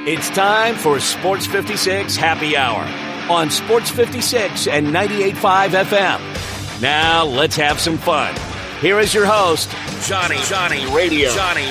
It's time for Sports 56 Happy Hour on Sports 56 and 98.5 FM. Now let's have some fun. Here is your host, Johnny Radio.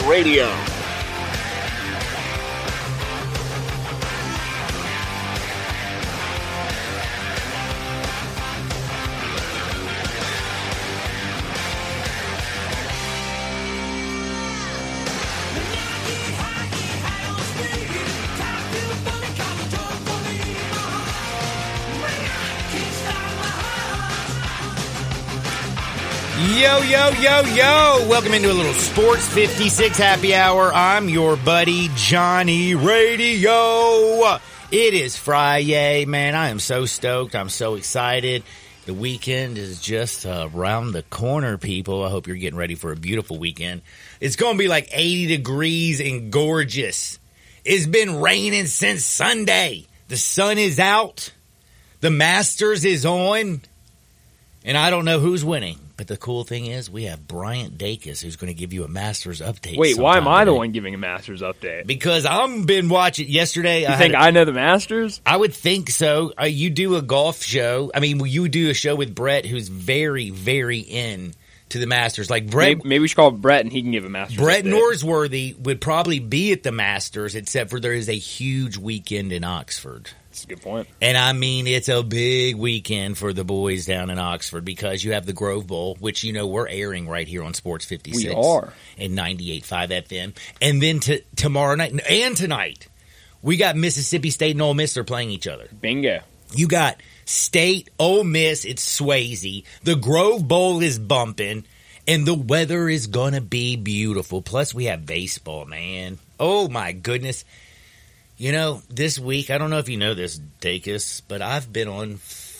Yo. Welcome into a little Sports 56 Happy Hour. I'm your buddy, Johnny Radio. It is Friday, man. I am so stoked. I'm so excited. The weekend is just around the corner, people. I hope you're getting ready for a beautiful weekend. It's going to be like 80 degrees and gorgeous. It's been raining since Sunday. The sun is out. The Masters is on. And I don't know who's winning. But the cool thing is we have Bryant Dacus who's going to give you a Masters update. Wait, why am I the one giving a Masters update? Because I've been watching yesterday. You think I know the Masters? I would think so. You do a golf show. I mean, you do a show with Brett who's very, very in to the Masters. Like Brett, maybe we should call Brett and he can give a Masters Brett update. Norsworthy would probably be at the Masters, except for there is a huge weekend in Oxford. That's a good point. And I mean, it's a big weekend for the boys down in Oxford because you have the Grove Bowl, which, you know, we're airing right here on Sports 56. We are. And 98.5 FM. And then tomorrow night and tonight, we got Mississippi State and Ole Miss. They're playing each other. Bingo. You got State, Ole Miss, it's Swayze. The Grove Bowl is bumping. And the weather is going to be beautiful. Plus, we have baseball, man. Oh, my goodness. You know, this week, I don't know if you know this, Dacus, but I've been on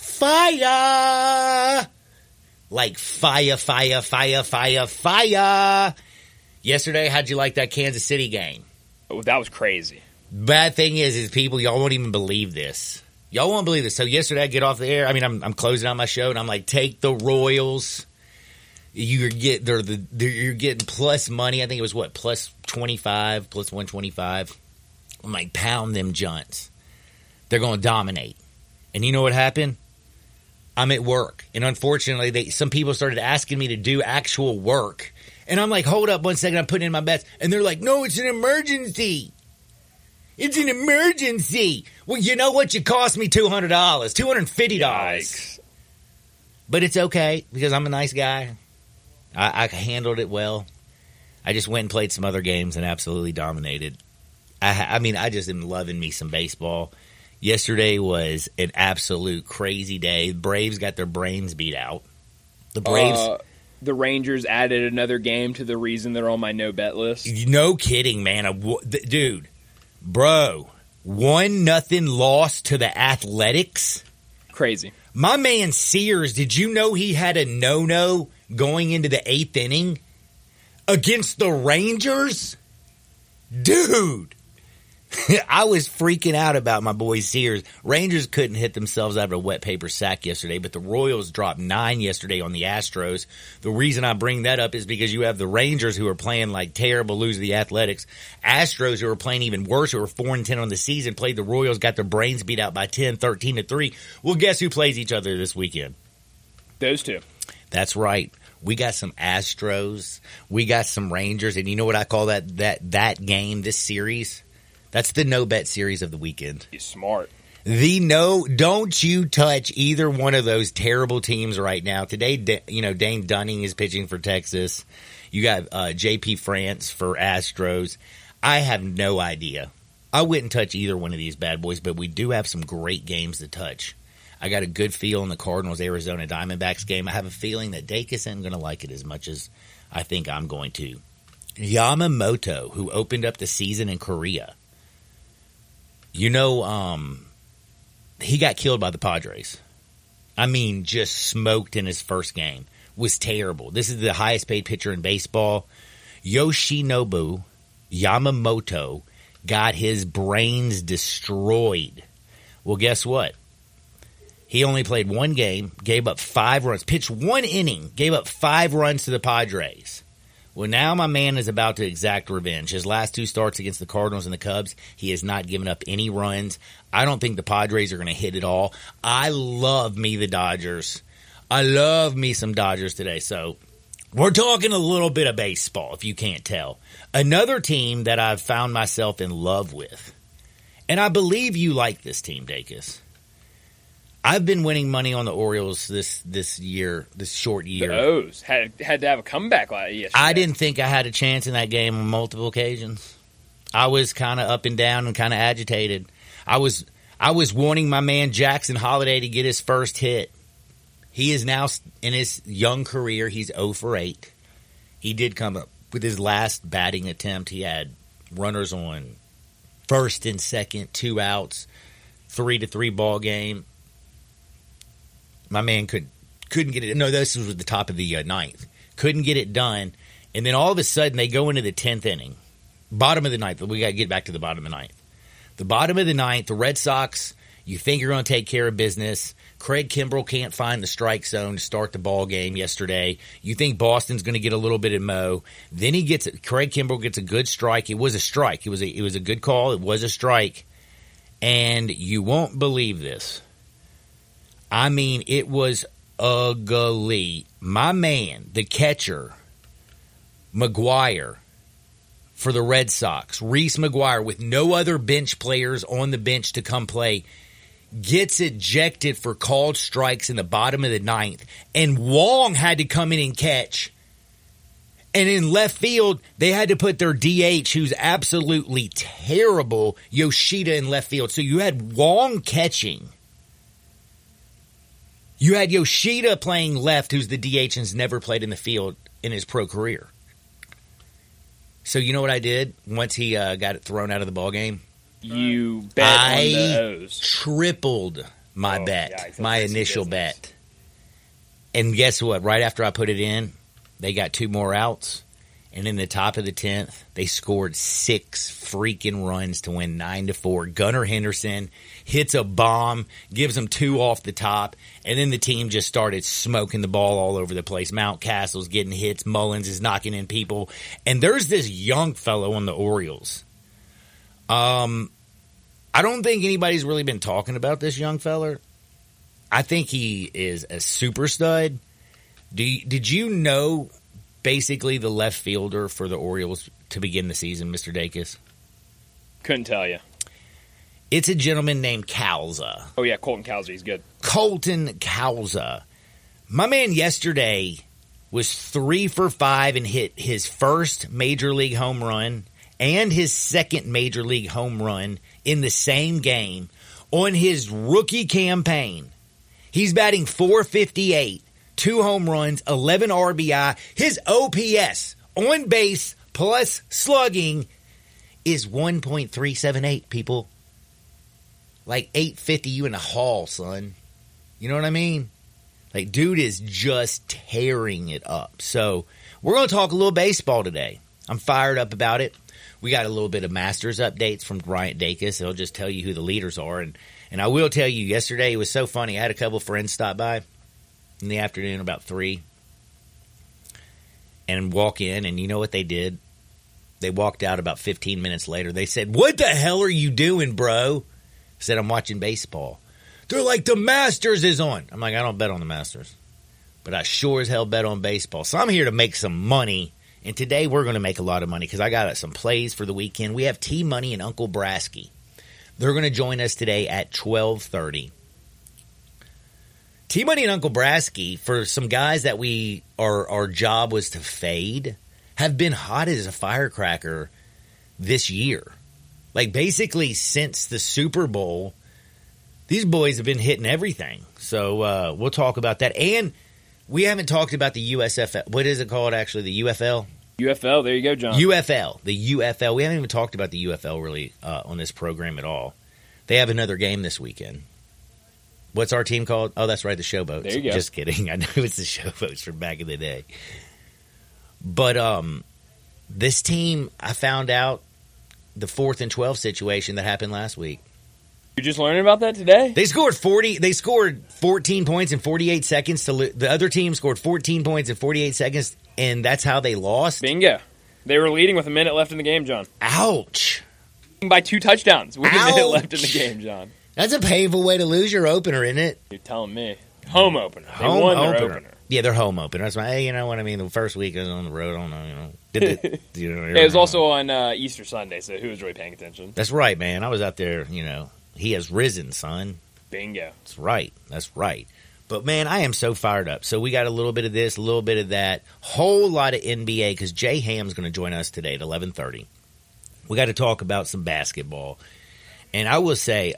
fire. Like fire. Yesterday, how'd you like that Kansas City game? Oh, that was crazy. Bad thing is people, y'all won't even believe this. Y'all won't believe this. So yesterday, I get off the air. I mean, I'm closing out my show, and I'm like, take the Royals. You're getting plus money. I think it was, what, plus 25, plus 125. I'm like, pound them junts. They're going to dominate. And you know what happened? I'm at work. And unfortunately, some people started asking me to do actual work. And I'm like, hold up 1 second. I'm putting in my bets. And they're like, no, it's an emergency. It's an emergency. Well, you know what? You cost me $200, $250. Yikes. But it's okay because I'm a nice guy. I handled it well. I just went and played some other games and absolutely dominated. I mean, I just am loving me some baseball. Yesterday was an absolute crazy day. The Braves got their brains beat out. The Braves... the Rangers added another game to the reason they're on my no-bet list. No kidding, man. Dude, bro, 1-0 loss to the Athletics? Crazy. My man Sears, did you know he had a no-no going into the 8th inning against the Rangers? Dude. I was freaking out about my boy Sears. Rangers couldn't hit themselves out of a wet paper sack yesterday, but the Royals dropped 9 yesterday on the Astros. The reason I bring that up is because you have the Rangers who are playing like terrible, lose the Athletics. Astros who are playing even worse, who are 4-10 on the season, played the Royals, got their brains beat out by 10, 13-3. Well, guess who plays each other this weekend? Those two. That's right. We got some Astros. We got some Rangers. And you know what I call that game, this series? That's the no-bet series of the weekend. He's smart. Don't you touch either one of those terrible teams right now. Today, Dane Dunning is pitching for Texas. You got J.P. France for Astros. I have no idea. I wouldn't touch either one of these bad boys, but we do have some great games to touch. I got a good feel in the Cardinals-Arizona Diamondbacks game. I have a feeling that Dacus isn't going to like it as much as I think I'm going to. Yamamoto, who opened up the season in Korea. You know, he got killed by the Padres. I mean, just smoked in his first game. Was terrible. This is the highest paid pitcher in baseball. Yoshinobu Yamamoto got his brains destroyed. Well, guess what? He only played one game, gave up 5 runs, pitched 1 inning, gave up 5 runs to the Padres. Well, now my man is about to exact revenge. His last 2 starts against the Cardinals and the Cubs, he has not given up any runs. I don't think the Padres are going to hit it all. I love me the Dodgers. I love me some Dodgers today. So we're talking a little bit of baseball, if you can't tell. Another team that I've found myself in love with, and I believe you like this team, Dacus. I've been winning money on the Orioles this year, this short year. The O's had to have a comeback yesterday. I didn't think I had a chance in that game on multiple occasions. I was kind of up and down and kind of agitated. I was wanting my man Jackson Holiday to get his first hit. He is now in his young career. He's 0 for 8. He did come up with his last batting attempt. He had runners on first and second, 2 outs, 3-3 ball game. My man couldn't get it. No, this was at the top of the ninth. Couldn't get it done. And then all of a sudden, they go into the 10th inning. Bottom of the ninth. We got to get back to the bottom of the ninth. The bottom of the ninth, the Red Sox, you think you're going to take care of business. Craig Kimbrell can't find the strike zone to start the ball game yesterday. You think Boston's going to get a little bit of mo. Then Craig Kimbrell gets a good strike. It was a strike. It was a good call. It was a strike. And you won't believe this. I mean, it was ugly. My man, the catcher, McGuire, for the Red Sox, Reese McGuire, with no other bench players on the bench to come play, gets ejected for called strikes in the bottom of the ninth, and Wong had to come in and catch. And in left field, they had to put their DH, who's absolutely terrible, Yoshida, in left field. So you had Wong catching. You had Yoshida playing left, who's the DH and has never played in the field in his pro career. So you know what I did once he got it thrown out of the ball game? You bet on the O's. Tripled my bet, my initial bet. And guess what? Right after I put it in, they got 2 more outs. And in the top of the 10th, they scored 6 freaking runs to win 9-4. Gunnar Henderson hits a bomb, gives them 2 off the top, and then the team just started smoking the ball all over the place. Mountcastle's getting hits. Mullins is knocking in people. And there's this young fellow on the Orioles. I don't think anybody's really been talking about this young fella. I think he is a super stud. Did you know basically the left fielder for the Orioles to begin the season, Mr. Dacus? Couldn't tell you. It's a gentleman named Cowsa. Oh, yeah, Colton Cowsa. He's good. Colton Cowsa. My man yesterday was 3 for 5 and hit his first major league home run and his second major league home run in the same game on his rookie campaign. He's batting .458. 2 home runs, 11 RBI. His OPS, on base plus slugging, is 1.378, people. Like 850 you in the hall, son. You know what I mean? Like, dude is just tearing it up. So, we're going to talk a little baseball today. I'm fired up about it. We got a little bit of Masters updates from Bryant Dacus. He'll just tell you who the leaders are. And I will tell you, yesterday it was so funny. I had a couple friends stop by in the afternoon about 3 and walk in, and you know what they did? They walked out about 15 minutes later. They said, "What the hell are you doing, bro?" I said, "I'm watching baseball." They're like, "The Masters is on." I'm like, "I don't bet on the Masters, but I sure as hell bet on baseball." So I'm here to make some money, and today we're going to make a lot of money because I got some plays for the weekend. We have T-Money and Uncle Brasky. They're going to join us today at 12:30. T-Money and Uncle Brasky, for some guys that our job was to fade, have been hot as a firecracker this year. Like, basically since the Super Bowl, these boys have been hitting everything. So we'll talk about that. And we haven't talked about the USFL. What is it called, actually? The UFL? UFL, there you go, John. UFL. The UFL. We haven't even talked about the UFL really on this program at all. They have another game this weekend. What's our team called? Oh, that's right, the Showboats. There you go. Just kidding. I know it's the Showboats from back in the day. But this team, I found out the 4th and 12 situation that happened last week. You're just learning about that today? They scored 14 points in 48 seconds. The other team scored 14 points in 48 seconds, and that's how they lost. Bingo. They were leading with a minute left in the game, John. Ouch. By 2 touchdowns with a minute left in the game, John. That's a painful way to lose your opener, isn't it? You're telling me. Home opener. They won their opener. Yeah, their home opener. That's hey, you know what I mean? The first week I was on the road. I don't know, It was also on Easter Sunday, so who was really paying attention? That's right, man. I was out there, He has risen, son. Bingo. That's right. That's right. But, man, I am so fired up. So we got a little bit of this, a little bit of that, whole lot of NBA because Jay Ham's going to join us today at 11:30. We got to talk about some basketball. And I will say,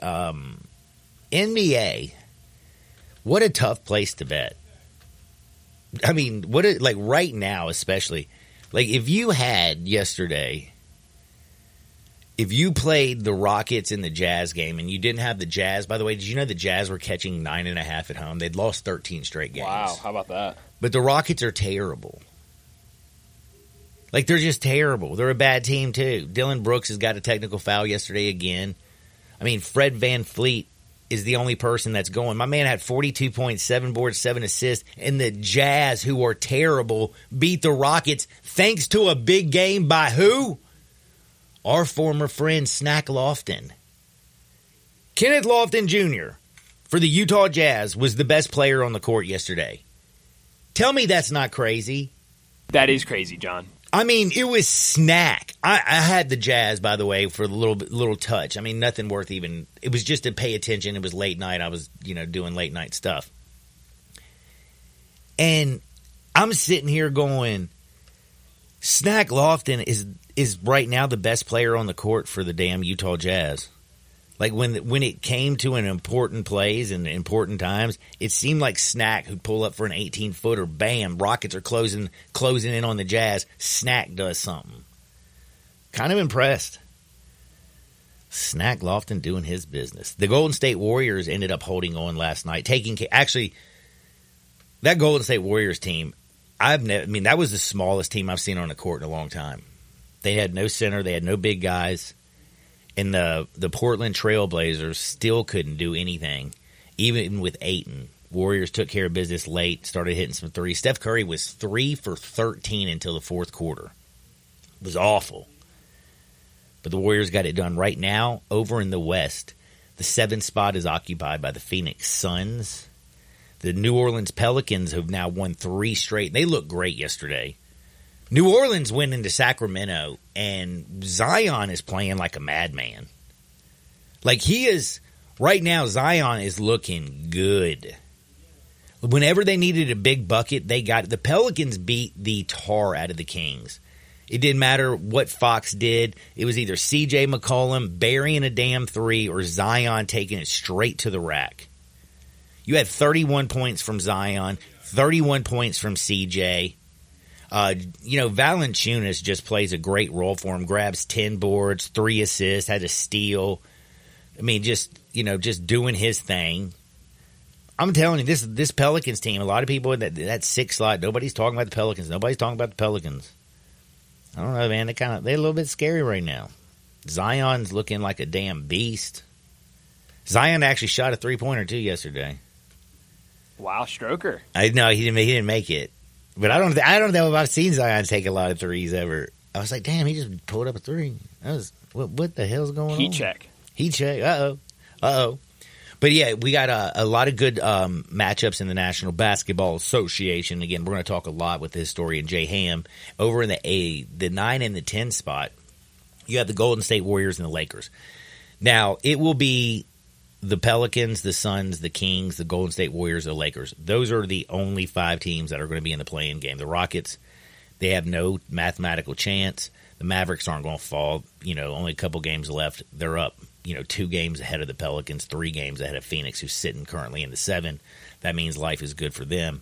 NBA, what a tough place to bet. I mean, right now especially, if you had yesterday, if you played the Rockets in the Jazz game and you didn't have the Jazz, by the way, did you know the Jazz were catching 9.5 at home? They'd lost 13 straight games. Wow, how about that? But the Rockets are terrible. They're just terrible. They're a bad team, too. Dylan Brooks has got a technical foul yesterday again. I mean, Fred VanVleet is the only person that's going. My man had 42 points, 7 boards, 7 assists, and the Jazz, who are terrible, beat the Rockets thanks to a big game by who? Our former friend, Snack Lofton. Kenneth Lofton Jr. for the Utah Jazz was the best player on the court yesterday. Tell me that's not crazy. That is crazy, John. I mean, it was Snack. I had the Jazz, by the way, for a little touch. I mean, nothing worth even. It was just to pay attention. It was late night. I was, doing late night stuff. And I'm sitting here going, Snack Lofton is right now the best player on the court for the damn Utah Jazz. When it came to an important plays and important times, it seemed like Snack who'd pull up for an 18-footer. Bam, Rockets are closing in on the Jazz. Snack does something. Kind of impressed. Snack Lofton doing his business. The Golden State Warriors ended up holding on last night. Actually, that Golden State Warriors team, that was the smallest team I've seen on the court in a long time. They had no center. They had no big guys. And the Portland Trailblazers still couldn't do anything, even with Ayton. Warriors took care of business late, started hitting some threes. Steph Curry was 3 for 13 until the fourth quarter. It was awful. But the Warriors got it done. Right now, over in the West, the 7th spot is occupied by the Phoenix Suns. The New Orleans Pelicans have now won 3 straight. They looked great yesterday. New Orleans went into Sacramento, and Zion is playing like a madman. Right now, Zion is looking good. Whenever they needed a big bucket, they got it. The Pelicans beat the tar out of the Kings. It didn't matter what Fox did. It was either C.J. McCollum burying a damn 3 or Zion taking it straight to the rack. You had 31 points from Zion, 31 points from C.J., Valanciunas just plays a great role for him. Grabs 10 boards, 3 assists, had a steal. I mean, just doing his thing. I'm telling you, this Pelicans team, a lot of people in that 6 slot, nobody's talking about the Pelicans. Nobody's talking about the Pelicans. I don't know, man. They're a little bit scary right now. Zion's looking like a damn beast. Zion actually shot a 3-pointer too yesterday. Wow, Stroker. I know he didn't make it. But I don't know if I've seen Zion take a lot of threes ever. I was like, damn, he just pulled up a 3. What the hell's going on? Heat check. Uh-oh. But yeah, we got a lot of good matchups in the National Basketball Association. Again, we're going to talk a lot with the historian Jay Ham. Over in the 9 and the 10 spot, you have the Golden State Warriors and the Lakers. Now, it will be the Pelicans, the Suns, the Kings, the Golden State Warriors, the Lakers. Those are the only 5 teams that are going to be in the play-in game. The Rockets, they have no mathematical chance. The Mavericks aren't going to fall. Only a couple games left. They're up, 2 games ahead of the Pelicans, 3 games ahead of Phoenix, who's sitting currently in the 7. That means life is good for them.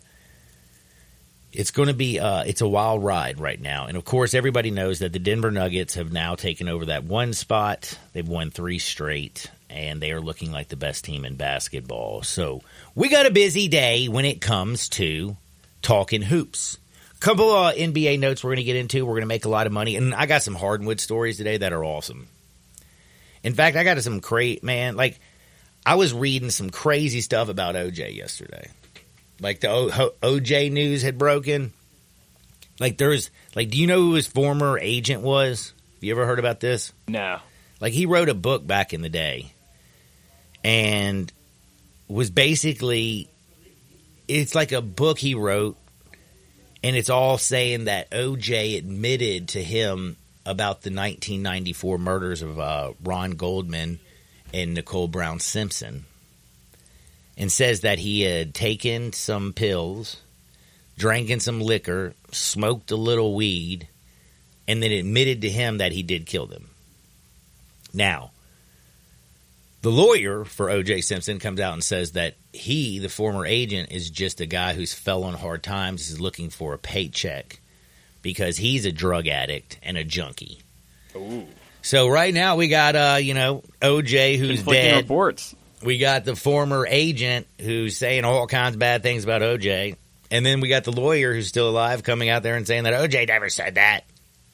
It's going to be it's a wild ride right now. And, of course, everybody knows that the Denver Nuggets have now taken over that 1 spot. They've won 3 straight. And they are looking like the best team in basketball. So we got a busy day when it comes to talking hoops. Couple of NBA notes we're going to get into. We're going to make a lot of money. And I got some hardwood stories today that are awesome. In fact, I got some man, I was reading some crazy stuff about OJ yesterday. Like the OJ news had broken. Like do you know who his former agent was? Have you ever heard about this? No. Like he wrote a book back in the day and was basically, it's like a book he wrote and it's all saying that OJ admitted to him about the 1994 murders of Ron Goldman and Nicole Brown Simpson, and says that he had taken some pills, drank some liquor, smoked a little weed, and then admitted to him that he did kill them. Now, the lawyer for O.J. Simpson comes out and says that he, the former agent, is just a guy who's fell on hard times, is looking for a paycheck because he's a drug addict and a junkie. Ooh. So right now we got, O.J. who's dead. Reports. We got the former agent who's saying all kinds of bad things about O.J. And then we got the lawyer who's still alive coming out there and saying that O.J. never said that.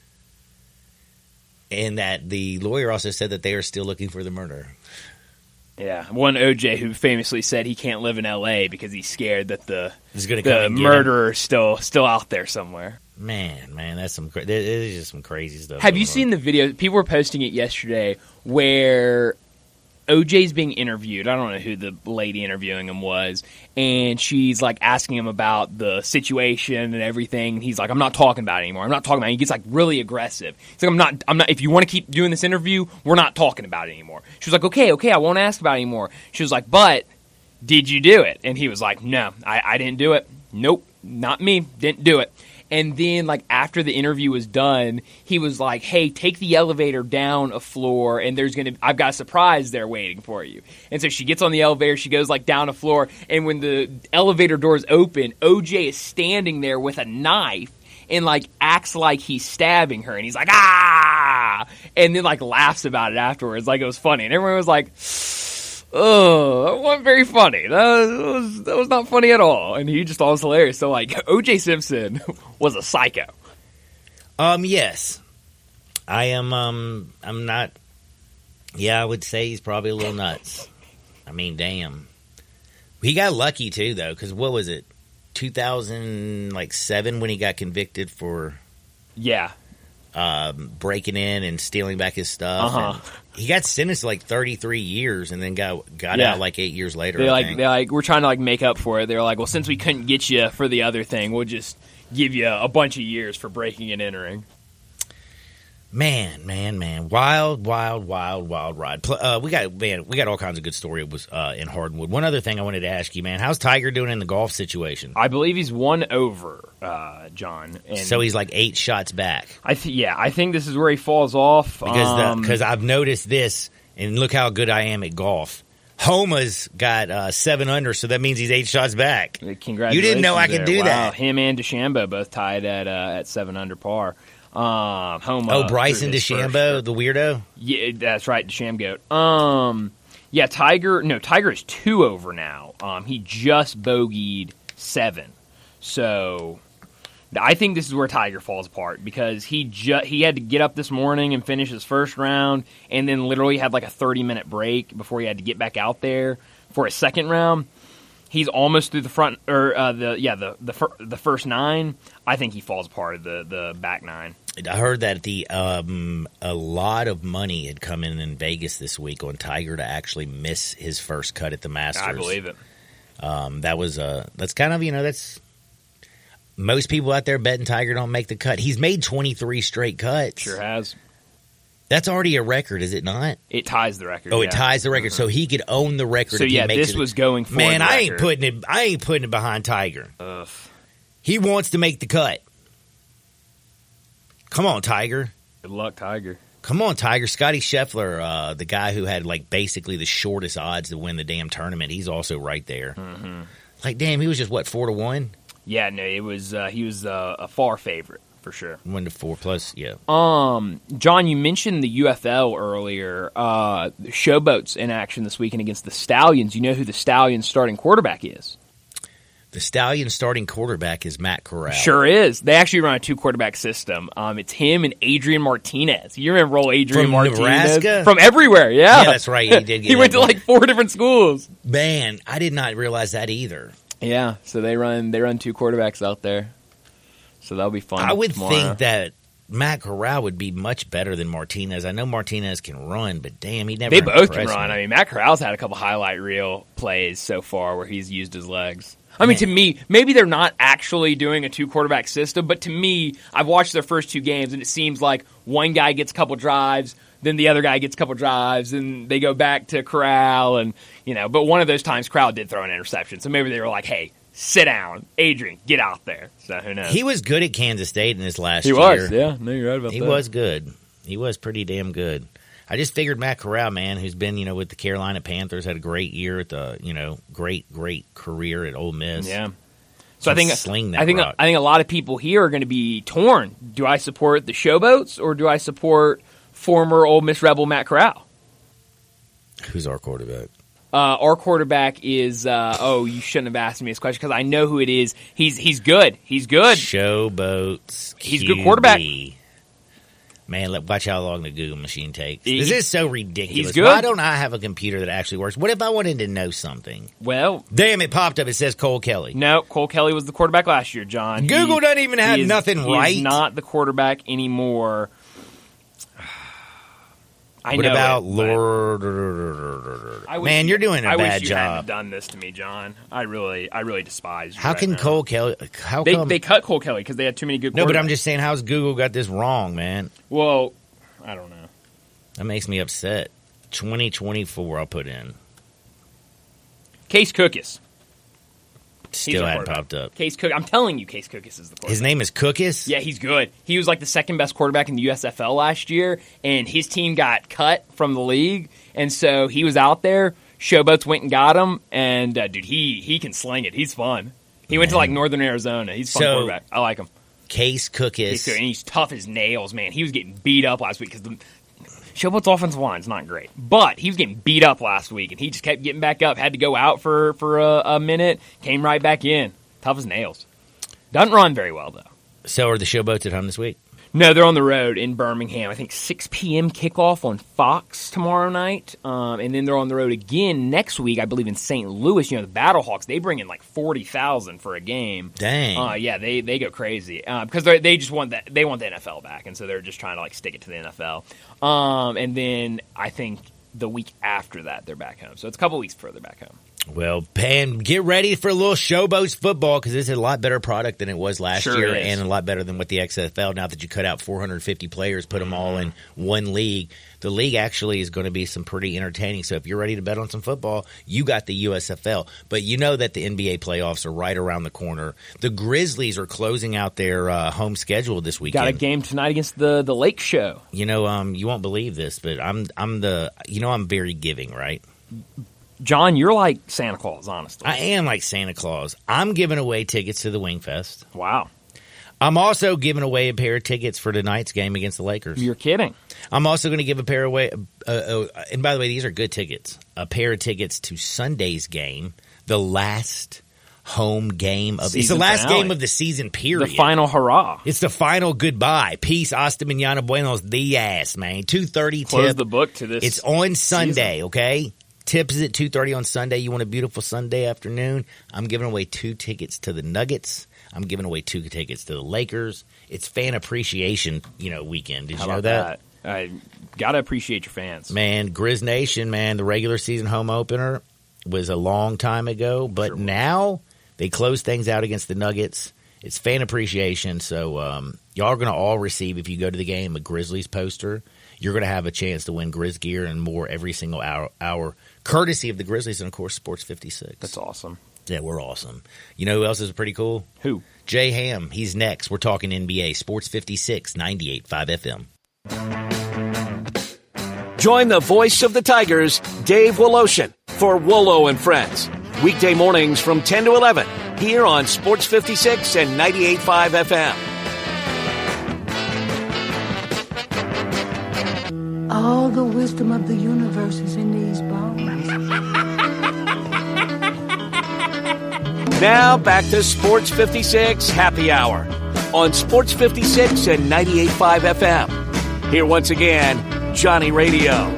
And that the lawyer also said that they are still looking for the murderer. Yeah, one OJ who famously said he can't live in L.A. because he's scared that the murderer's still out there somewhere. Man, that's there's just some crazy stuff. Have you seen the video? People were posting it yesterday where OJ's being interviewed. I don't know who the lady interviewing him was, and she's like asking him about the situation and everything. And he's like, "I'm not talking about it anymore. I'm not talking about it." He gets like really aggressive. He's like, I'm not. If you want to keep doing this interview, we're not talking about it anymore. She was like, "Okay, I won't ask about it anymore." She was like, "But did you do it?" And he was like, "No, I didn't do it. Nope, not me. Didn't do it." And then, like, after the interview was done, he was like, "Hey, take the elevator down a floor, and I've got a surprise there waiting for you." And so she gets on the elevator, she goes, like, down a floor, and when the elevator doors open, OJ is standing there with a knife and, like, acts like he's stabbing her, and he's like, "Ah!" And then, like, laughs about it afterwards, like it was funny. And everyone was like, "Oh, that wasn't very funny. That was not funny at all." And he just thought it was hilarious. So, like, O.J. Simpson was a psycho. Yes. I am, I'm not, I would say he's probably a little nuts. I mean, damn. He got lucky, too, though, because what was it, 2007 when he got convicted for... Yeah. Breaking in and stealing back his stuff. Uh-huh. He got sentenced to like 33 years and then got out like 8 years later. They're like, we're trying to like make up for it. They're like, well, since we couldn't get you for the other thing, we'll just give you a bunch of years for breaking and entering. Man. Wild ride. We got all kinds of good story in Hardwood. One other thing I wanted to ask you, man, how's Tiger doing in the golf situation? I believe he's 1 over, John. And so he's like 8 shots back. I think this is where he falls off. Because I've noticed this, and look how good I am at golf. Homa's got 7 under, so that means he's 8 shots back. Congratulations! You didn't know I could do that. Him and DeChambeau both tied at 7 under par. Homa. Bryson DeChambeau, the weirdo? Yeah, that's right, DeChambeau. Yeah, Tiger is 2 over now. He just bogeyed 7. So I think this is where Tiger falls apart because he had to get up this morning and finish his first round and then literally had like a 30-minute break before he had to get back out there for his second round. He's almost through the front or the first 9. I think he falls apart at the back 9. I heard that a lot of money had come in Vegas this week on Tiger to actually miss his first cut at the Masters. I believe it. That's kind of that's most people out there betting Tiger don't make the cut. He's made 23 straight cuts. Sure has. That's already a record, is it not? It ties the record. Oh, it ties the record, so he could own the record. So if he makes this was going for. Man, I ain't putting it behind Tiger. Ugh. He wants to make the cut. Come on, Tiger. Good luck, Tiger. Come on, Tiger. Scotty Scheffler, the guy who had like basically the shortest odds to win the damn tournament, he's also right there. Mm-hmm. Like, damn, he was just 4-1. Yeah, no, it was. He was a far favorite. For sure. 1-4 plus, yeah. John, you mentioned the UFL earlier. Showboat's in action this weekend against the Stallions. You know who the Stallions' starting quarterback is? The Stallions' starting quarterback is Matt Corral. Sure is. They actually run a 2-quarterback system. It's him and Adrian Martinez. You remember old Adrian From Martinez? Nebraska? From everywhere, yeah. Yeah, that's right. He did. He went to like 4 different schools. Man, I did not realize that either. Yeah, so they run 2 quarterbacks out there. So that'll be fun. I would tomorrow. think that Matt Corral would be much better than Martinez. I know Martinez can run, but damn, he never. They both can impressed run. me. I mean, Matt Corral's had a couple highlight reel plays so far where he's used his legs. I mean, to me, maybe they're not actually doing a 2-quarterback system, but to me, I've watched their first 2 games, and it seems like one guy gets a couple drives, then the other guy gets a couple drives, and they go back to Corral, and But one of those times, Corral did throw an interception, so maybe they were like, "Hey, sit down, Adrian, get out there." So who knows? He was good at Kansas State in his last He year. was, yeah. No, you're right about that. He was good. He was pretty damn good. I just figured Matt Corral, man, who's been, with the Carolina Panthers, had a great year at the, great career at Ole Miss. Yeah. So I think sling that I think rock. a lot of people here are going to be torn. Do I support the Showboats or do I support former Ole Miss Rebel Matt Corral? Who's our quarterback? Our quarterback is. You shouldn't have asked me this question because I know who it is. He's good. He's good. Showboats. He's a good quarterback. Man, watch how long the Google machine takes. This is so ridiculous. He's good. Why don't I have a computer that actually works? What if I wanted to know something? Well, damn, it popped up. It says Cole Kelly. No, Cole Kelly was the quarterback last year, John. Google doesn't even have nothing right. He's not the quarterback anymore. What about Lord? Man, you're doing a bad I wish you job. hadn't done this to me, John. I really despise you. How can Cole Kelly? How come they cut Cole Kelly because they had too many good quarterbacks? No, but I'm just saying, how's Google got this wrong, man? Well, I don't know. That makes me upset. 2024, I'll put in. Case Cookus. Still hadn't popped up. Case Cook. I'm telling you, Case Cookus is the quarterback. His name is Cookus? Yeah, he's good. He was like the second best quarterback in the USFL last year, and his team got cut from the league, and so he was out there. Showboats went and got him, and dude, he can sling it. He's fun. He went to like Northern Arizona. He's a fun quarterback. I like him. Case Cookus. And he's tough as nails, man. He was getting beat up last week because the Showboat's offensive line's not great, but he was getting beat up last week, and he just kept getting back up. Had to go out for a minute, came right back in. Tough as nails. Doesn't run very well, though. So are the Showboats at home this week? No, they're on the road in Birmingham. I think 6 p.m. kickoff on Fox tomorrow night. And then they're on the road again next week, I believe, in St. Louis. The Battlehawks, they bring in like 40,000 for a game. Dang. Yeah, they go crazy. Because they just want that. They want the NFL back, and so they're just trying to like stick it to the NFL. And then I think the week after that, they're back home. So it's a couple weeks further back home. Well, Pan, get ready for a little Showboats football because this is a lot better product than it was last year and a lot better than what the XFL. Now that you cut out 450 players, put them all in one league, the league actually is going to be some pretty entertaining. So if you're ready to bet on some football, you got the USFL. But you know that the NBA playoffs are right around the corner. The Grizzlies are closing out their home schedule this weekend. Got a game tonight against the Lake Show. You won't believe this, but I'm very giving, right? John, you're like Santa Claus, honestly. I am like Santa Claus. I'm giving away tickets to the Wingfest. Wow. I'm also giving away a pair of tickets for tonight's game against the Lakers. You're kidding. I'm also going to give a pair away. And by the way, these are good tickets. A pair of tickets to Sunday's game, the last home game of. It's the last game of the season. Period. The final hurrah. It's the final goodbye. Peace, hasta mañana, buenos dias, man. 2:30 Close tip. the book to this. It's on Sunday. Season. Okay. Tip is at 2:30 on Sunday. You want a beautiful Sunday afternoon? I'm giving away 2 tickets to the Nuggets. I'm giving away 2 tickets to the Lakers. It's fan appreciation, weekend. Did you know that? I gotta appreciate your fans, man. Grizz Nation, man. The regular season home opener was a long time ago, but now they close things out against the Nuggets. It's fan appreciation, so y'all are going to all receive, if you go to the game, a Grizzlies poster. You're going to have a chance to win Grizz gear and more every single hour, courtesy of the Grizzlies and, of course, Sports 56. That's awesome. Yeah, we're awesome. You know who else is pretty cool? Who? Jay Ham. He's next. We're talking NBA. Sports 56, 98.5 FM. Join the voice of the Tigers, Dave Woloshin, for Wolo and Friends. Weekday mornings from 10 to 11 here on Sports 56 and 98.5 FM. All the wisdom of the universe is in these bones. Now back to Sports 56 Happy Hour on Sports 56 and 98.5 FM. Here once again, Johnny Radio.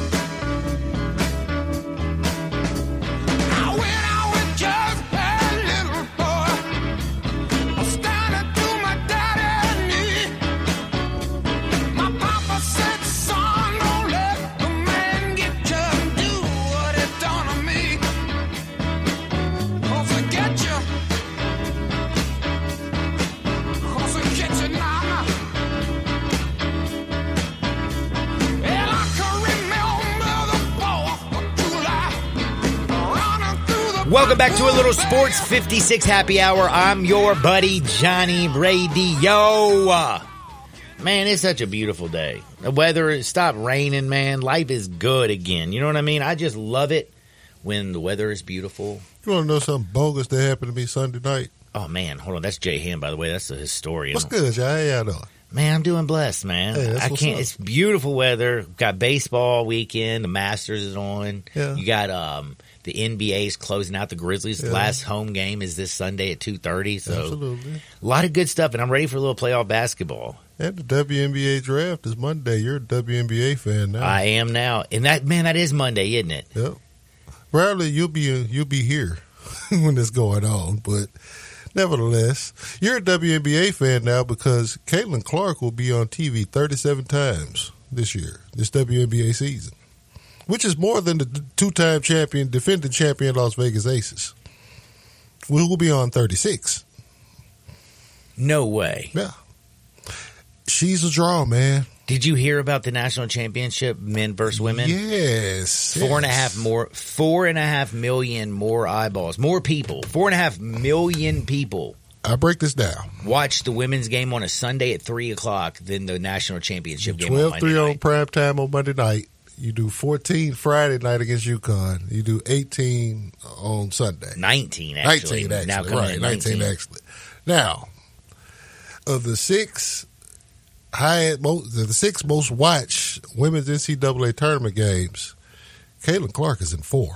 Welcome back to a little Sports 56 Happy Hour. I'm your buddy, Johnny Radio. Man, it's such a beautiful day. The weather stopped raining, man. Life is good again. You know what I mean? I just love it when the weather is beautiful. You want to know something bogus that happened to me Sunday night? Oh, man. Hold on. That's Jay Ham, by the way. That's a historian. What's good, Jay? How y'all doing? Man, I'm doing blessed, man. Hey, I can't. It's beautiful weather. Got baseball weekend. The Masters is on. Yeah. You got the NBA's closing out the Grizzlies. Yeah. Last home game is this Sunday at 2:30. So Absolutely. A lot of good stuff, and I'm ready for a little playoff basketball. And the WNBA draft is Monday. You're a WNBA fan now. I am now, and that is Monday, isn't it? Yep. Bradley, you'll be here when it's going on, but nevertheless, you're a WNBA fan now because Caitlin Clark will be on TV 37 times this year, this WNBA season, which is more than the two-time champion, defending champion Las Vegas Aces. We will be on 36. No way. Yeah. She's a draw, man. Did you hear about the national championship, men versus women? Yes. 4.5 million more eyeballs, more people, 4.5 million people. I break this down. Watch the women's game on a Sunday at 3:00 than the national championship game on Monday 12-3 on night. prime time on Monday night. You do 14 Friday night against UConn. You do 18 on Sunday. 19, actually. 19, actually. Now coming Right, in 19, actually. Now, of the six most watched women's NCAA tournament games, Caitlin Clark is in 4.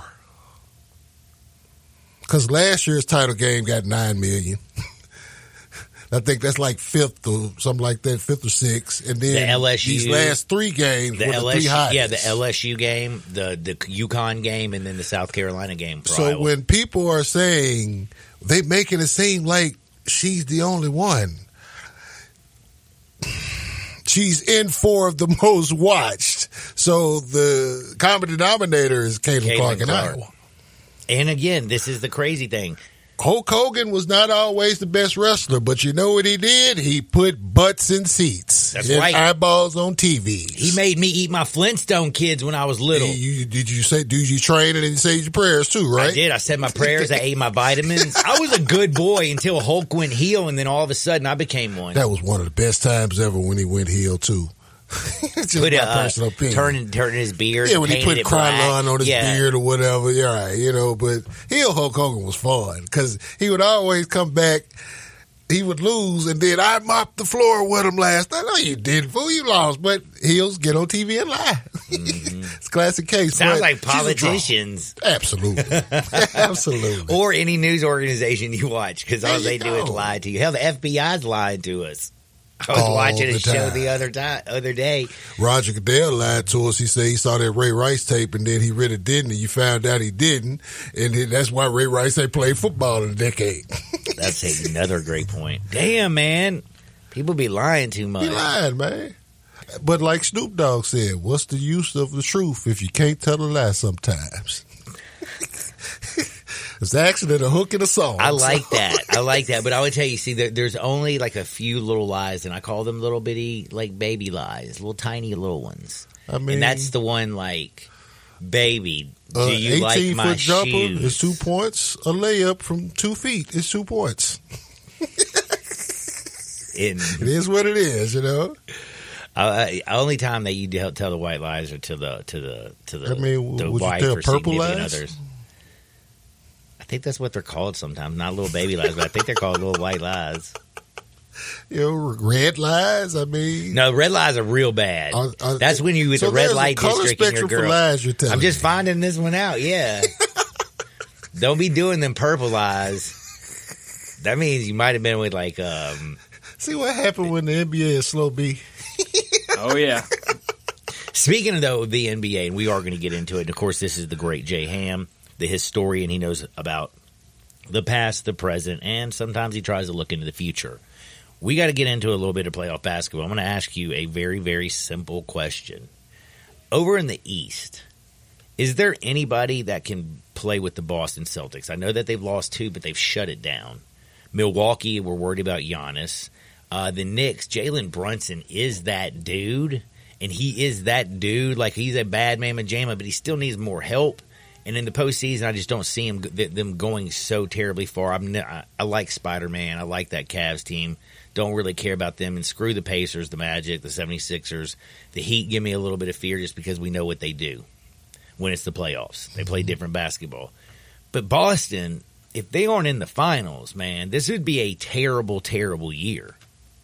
Because last year's title game got 9 million. I think that's like 5th or something like that, 5th or 6th. And then The LSU, these last 3 games were the 3 highest. Yeah, the LSU game, the UConn game, and then the South Carolina game for So Iowa. when people are saying, they making it seem like she's the only one. She's in 4 of the most watched. So the common denominator is Caitlin Clark in Iowa. And again, this is the crazy thing. Hulk Hogan was not always the best wrestler, but you know what he did? He put butts in seats. That's and right. Eyeballs on TVs. He made me eat my Flintstone kids when I was little. Did you train and say your prayers too, right? I did. I said my prayers. I ate my vitamins. I was a good boy until Hulk went heel, and then all of a sudden I became one. That was one of the best times ever when he went heel too. Just Put my personal opinion. turning his beard. Yeah, when he put Krylon on his beard. beard or whatever. Yeah, right, but heel Hulk Hogan was fun because he would always come back. He would lose, and then I mopped the floor with him last night. No, you didn't, fool. You lost. But heels get on TV and lie. Mm-hmm. It's a classic case. Sounds but like politicians. Absolutely. Absolutely. Or any news organization you watch, because all There you they do is go. lie to you. Hell, the FBI's lying to us. I was All watching a the show time. the other day. Roger Goodell lied to us. He said he saw that Ray Rice tape, and then he really didn't, and you found out he didn't, and then that's why Ray Rice ain't played football in a decade. That's another great point. Damn, man. People be lying too much. He lied, man. But like Snoop Dogg said, what's the use of the truth if you can't tell a lie sometimes? It's actually a hook in a song. I like that. I like that. But I would tell you, see, there's only like a few little lies, and I call them little bitty, like baby lies, little tiny little ones. I mean, and that's the one like, baby, do you 18-foot like my jumper shoes? is 2 points. A layup from 2 feet is 2 points. It is what it is, Only time that you tell the white lies are to the I mean, the would you wife tell or purple significant lies? others. I think that's what they're called sometimes. Not little baby lies, but I think they're called little white lies. Red lies. I mean, No, red lies are real bad. That's when you with so the red there's a light color district and your spectrum for girl. lies you're telling I'm just me. finding this one out. Yeah, don't be doing them purple lies. That means you might have been with like. See what happened when the NBA is slow B. Oh yeah. Speaking of though the NBA, and we are going to get into it. And of course, this is the great Jay Ham, the historian. He knows about the past, the present, and sometimes he tries to look into the future. We got to get into a little bit of playoff basketball. I'm going to ask you a very, very simple question. Over in the East, is there anybody that can play with the Boston Celtics? I know that they've lost 2, but they've shut it down. Milwaukee, we're worried about Giannis. The Knicks, Jalen Brunson is that dude, and he is that dude. Like, he's a bad man majama, but he still needs more help. And in the postseason, I just don't see them going so terribly far. I like Spider-Man. I like that Cavs team. Don't really care about them. And screw the Pacers, the Magic, the 76ers. The Heat give me a little bit of fear just because we know what they do when it's the playoffs. They play different basketball. But Boston, if they aren't in the finals, man, this would be a terrible, terrible year.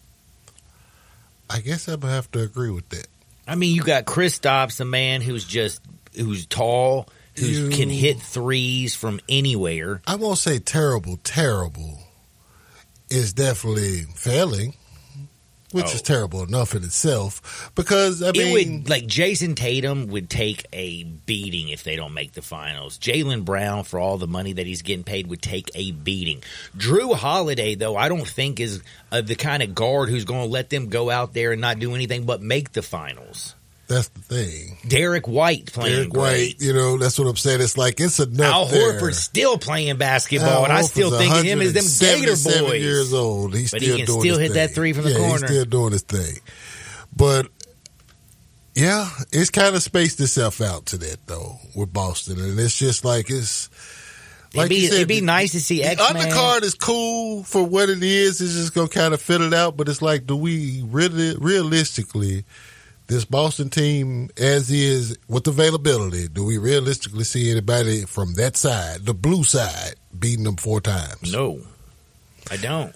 I guess I would have to agree with that. I mean, you got Kristaps, a man who's tall, who can hit threes from anywhere. I won't say terrible. Terrible is definitely failing, which is terrible enough in itself. Because Jason Tatum would take a beating if they don't make the finals. Jaylen Brown, for all the money that he's getting paid, would take a beating. Drew Holiday, though, I don't think is the kind of guard who's going to let them go out there and not do anything but make the finals. That's the thing. Derek White playing great. White, that's what I'm saying. It's like it's enough. Al Horford's still playing basketball, and I still think of him as them Gator boys. Years old, he can still hit that three from the corner. He's still doing his thing. But yeah, it's kind of spaced itself out to that though with Boston, and it's just like it's. Like it'd be nice to see X-Man. The undercard is cool for what it is. It's just gonna kind of fill it out, but it's like, do we really realistically? This Boston team, as is, with availability, do we realistically see anybody from that side, the blue side, beating them 4 times? No, I don't.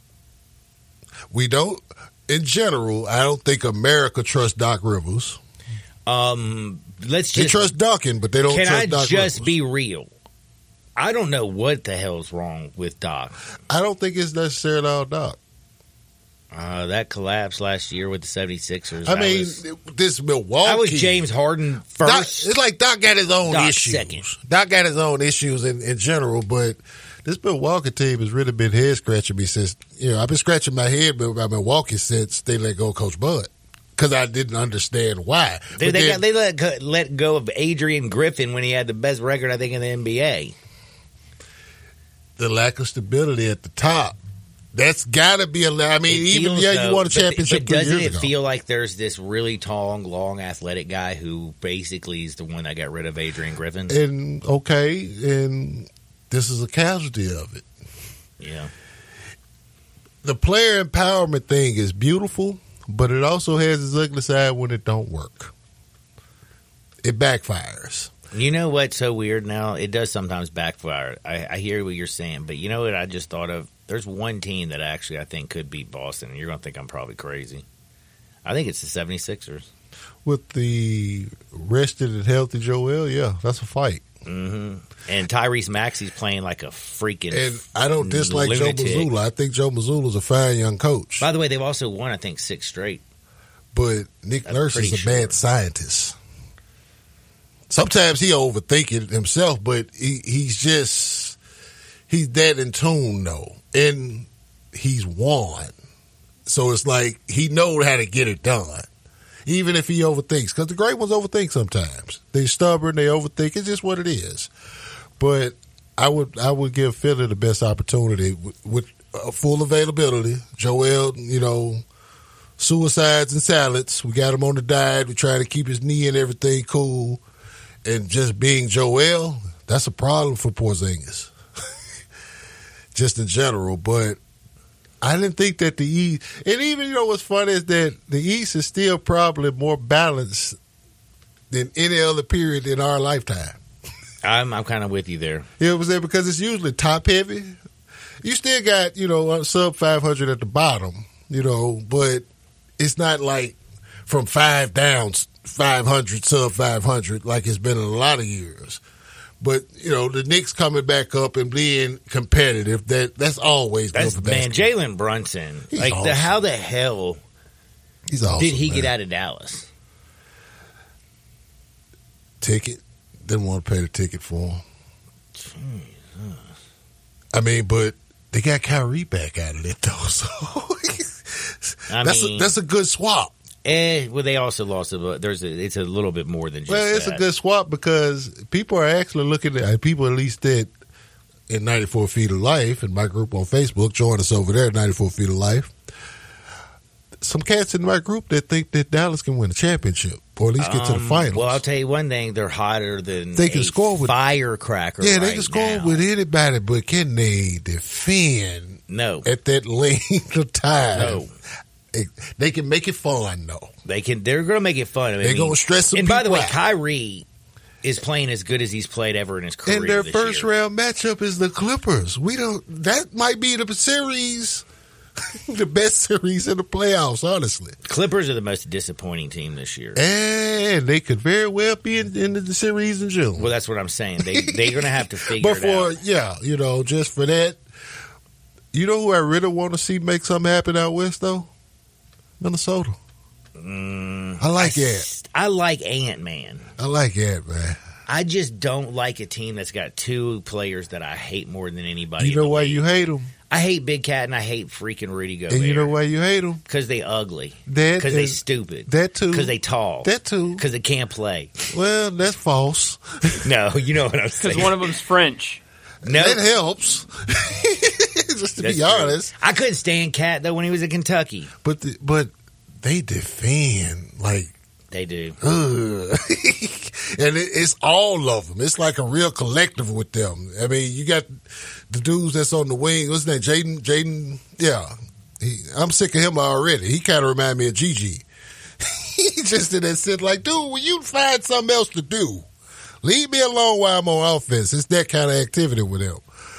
We don't. In general, I don't think America trusts Doc Rivers. They trust Duncan, but they don't trust Doc Rivers. Can I just be real? I don't know what the hell's wrong with Doc. I don't think it's necessarily all Doc. That collapse last year with the 76ers. This Milwaukee. That was James Harden first. It's like Doc got his own issues. Second. Doc got his own issues in general, but this Milwaukee team has really been head scratching me since, I've been scratching my head about Milwaukee since they let go of Coach Bud. Because I didn't understand why. They let go of Adrian Griffin when he had the best record, I think, in the NBA. The lack of stability at the top. That's got to be you won a championship 2 years ago. Doesn't it feel like there's this really tall, long, athletic guy who basically is the one that got rid of Adrian Griffin? And this is a casualty of it. Yeah. The player empowerment thing is beautiful, but it also has its ugly side when it don't work. It backfires. You know what's so weird now? It does sometimes backfire. I hear what you're saying, but you know what I just thought of? There's one team that actually I think could beat Boston, and you're going to think I'm probably crazy. I think it's the 76ers. With the rested and healthy Joel, yeah, that's a fight. Mm-hmm. And Tyrese Maxey's playing like a freaking And I don't dislike lunatic. Joe Mazzulla. I think Joe Mazzulla's a fine young coach. By the way, they've also won, I think, 6 straight. But Nick Nurse is a mad scientist. Sometimes he overthink it himself, but he's that in tune, though. And he's won. So it's like he knows how to get it done. Even if he overthinks. Because the great ones overthink sometimes. They're stubborn, they overthink. It's just what it is. But I would give Philly the best opportunity with full availability. Joel, suicides and salads. We got him on the diet. We try to keep his knee and everything cool. And just being Joel, that's a problem for Porzingis. Just in general. But I didn't think that the East, and even, what's funny is that the East is still probably more balanced than any other period in our lifetime. I'm kind of with you there. You know what I'm saying? Because it's usually top heavy. You still got, sub 500 at the bottom, but it's not like from 5 down 500, sub 500 like it's been in a lot of years. But, the Knicks coming back up and being competitive, that's always good for basketball. Jalen Brunson. He's like, awesome, how the hell He's awesome, did he man. get out of Dallas? Ticket. Didn't want to pay the ticket for him. I mean, but they got Kyrie back out of it, though. So that's a good swap. Well, they also lost it's a little bit more than just It's that. a good swap because people are actually looking at people, at least that in 94 Feet of Life, and my group on Facebook, join us over there at 94 Feet of Life. Some cats in my group that think that Dallas can win a championship or at least get to the finals. Well, I'll tell you one thing: they're hotter than they can score with firecracker. Yeah, right they can score now. with anybody, but can they defend? No, at that length of time. No. They can make it fun, though. They're going to make it fun. They're going to stress some And people by the way, out. Kyrie is playing as good as he's played ever in his career. And their this first year. round matchup is the Clippers. That might be the series, the best series in the playoffs, honestly. Clippers are the most disappointing team this year. And they could very well be in the series in June. Well, that's what I'm saying. They're going to have to figure it out. Just for that, who I really want to see make something happen out west, though? Minnesota. I like Ant. I like Ant-Man. I like Ant-Man. I just don't like a team that's got two players that I hate more than anybody. You know why you hate them? I hate Big Cat and I hate freaking Rudy Gobert. And you know why you hate them? Because they ugly. That Because they is- stupid. That too. Because they tall. That too. Because they can't play. Well, that's false. No, you know what I'm saying. Because one of them's French. No, That helps. Just to That's be true. honest. I couldn't stand Cat though when he was in Kentucky. But they defend like They do. and it's all of them. It's like a real collective with them. I mean, you got the dudes that's on the wing. What's his name? Jaden. Yeah. I'm sick of him already. He kind of remind me of Gigi. He just in that sit like, dude, will you find something else to do? Leave me alone while I'm on offense. It's that kind of activity with him.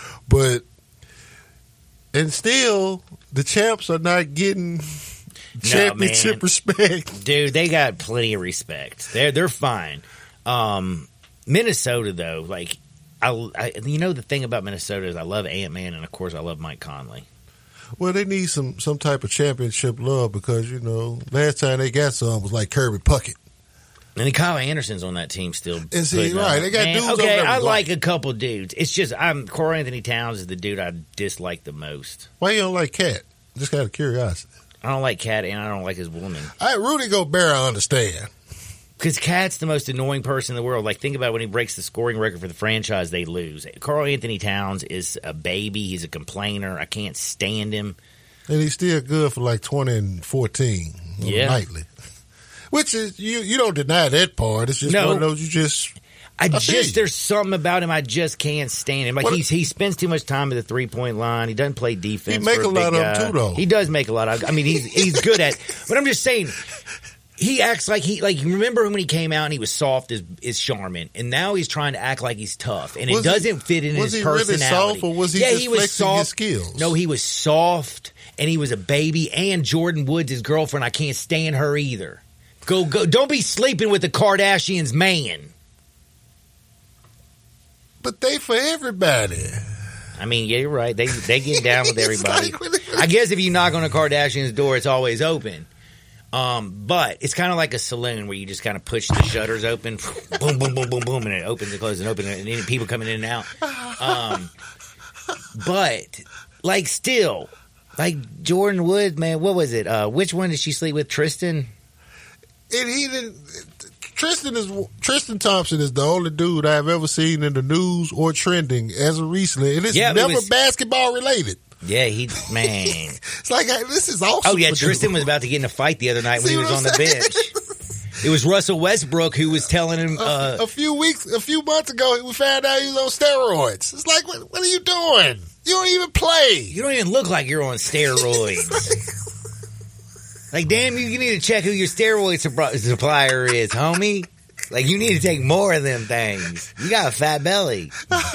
And still, the champs are not getting championship respect. Dude, they got plenty of respect. They're fine. Minnesota though, like the thing about Minnesota is I love Ant-Man and of course I love Mike Conley. Well, they need some type of championship love because, last time they got some was like Kirby Puckett. And then Kyle Anderson's on that team still. And see, putting right, up. they got Man, dudes over okay, there I with like a couple dudes. It's just Corey Anthony Towns is the dude I dislike the most. Why you don't like Cat? Just out of curiosity. I don't like Cat and I don't like his woman. Rudy Gobert, I understand. Because Cat's the most annoying person in the world. Like, think about when he breaks the scoring record for the franchise, they lose. Karl Anthony Towns is a baby. He's a complainer. I can't stand him. And he's still good for like 20 and 14 nightly. Which is, you don't deny that part. It's just No. one of those there's something about him I just can't stand him. Like, he spends too much time at the 3-point line. He doesn't play defense. He make for a lot big of them guy. too, though. He does make a lot of. I mean, he's good at. But I'm just saying, he acts like remember when he came out and he was soft as Charmin, and now he's trying to act like he's tough, and it doesn't fit in his personality. Was he really soft, or was he just flexing his skills? No, he was soft, and he was a baby. And Jordan Woods, his girlfriend, I can't stand her either. Go! Don't be sleeping with the Kardashians' man. But they for everybody. I mean, yeah, you're right. They get down with everybody. like- I guess if you knock on a Kardashian's door, it's always open. But it's kind of like a saloon where you just kind of push the shutters open, boom, boom, boom, boom, boom, and it opens and closes and opens, and then people coming in and out. But like still, like Jordan Woods, man, what was it? Which one did she sleep with? Tristan? And he didn't. Tristan Thompson is the only dude I've ever seen in the news or trending as of recently, and it's never basketball related. Yeah, man. It's like this is awesome. Oh yeah, Tristan was about to get in a fight the other night when he was on the bench. It was Russell Westbrook who was telling him a few months ago we found out he was on steroids. It's like, what are you doing? You don't even play. You don't even look like you're on steroids. Like, damn, you need to check who your steroid supplier is, homie. Like, you need to take more of them things. You got a fat belly.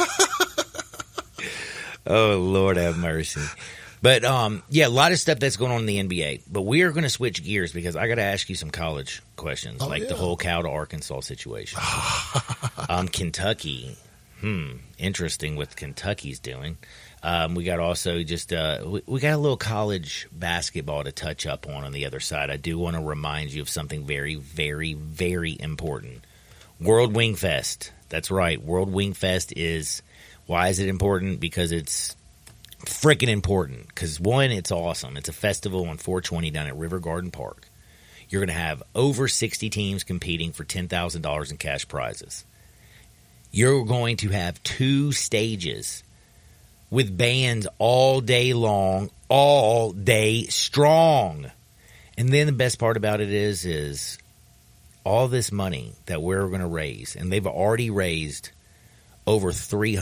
Oh, Lord have mercy. But, yeah, a lot of stuff that's going on in the NBA. But we are going to switch gears because I got to ask you some college questions, the whole Cal to Arkansas situation. Kentucky. Interesting what Kentucky's doing. We got also just we got a little college basketball to touch up on the other side. I do want to remind you of something very, very, very important. World Wing Fest. That's right. World Wing Fest is, why is it important? Because it's freaking important. Because, one, it's awesome. It's a festival on 420 down at River Garden Park. You're going to have over 60 teams competing for $10,000 in cash prizes. You're going to have 2 stages with bands all day long, all day strong. And then the best part about it is all this money that we're going to raise, and they've already raised over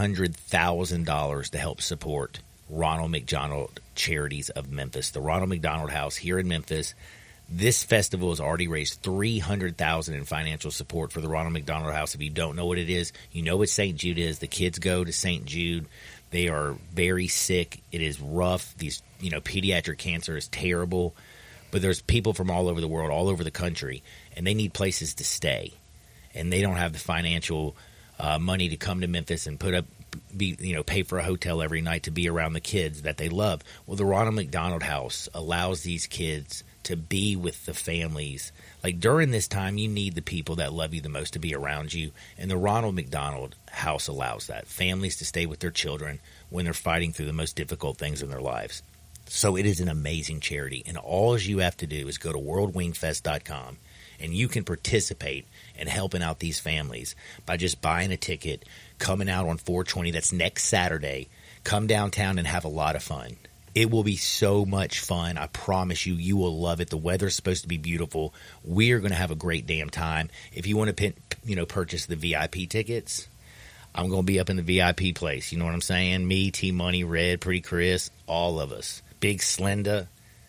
$300,000 to help support Ronald McDonald Charities of Memphis, the Ronald McDonald House here in Memphis. This festival has already raised $300,000 in financial support for the Ronald McDonald House. If you don't know what it is, you know what St. Jude is. The kids go to St. Jude. They are very sick. It is rough. Pediatric cancer is terrible. But there's people from all over the world, all over the country, and they need places to stay. And they don't have the financial money to come to Memphis and pay for a hotel every night to be around the kids that they love. Well, the Ronald McDonald House allows these kids to be with the families. Like, during this time, you need the people that love you the most to be around you. And the Ronald McDonald House allows that. Families to stay with their children when they're fighting through the most difficult things in their lives. So it is an amazing charity. And all you have to do is go to worldwingfest.com, and you can participate in helping out these families by just buying a ticket, coming out on 420. That's next Saturday. Come downtown and have a lot of fun. It will be so much fun. I promise you, you will love it. The weather's supposed to be beautiful. We're going to have a great damn time. If you want to, purchase the VIP tickets, I'm going to be up in the VIP place. You know what I'm saying? Me, T-Money, Red, Pretty Chris, all of us. Big Slenda,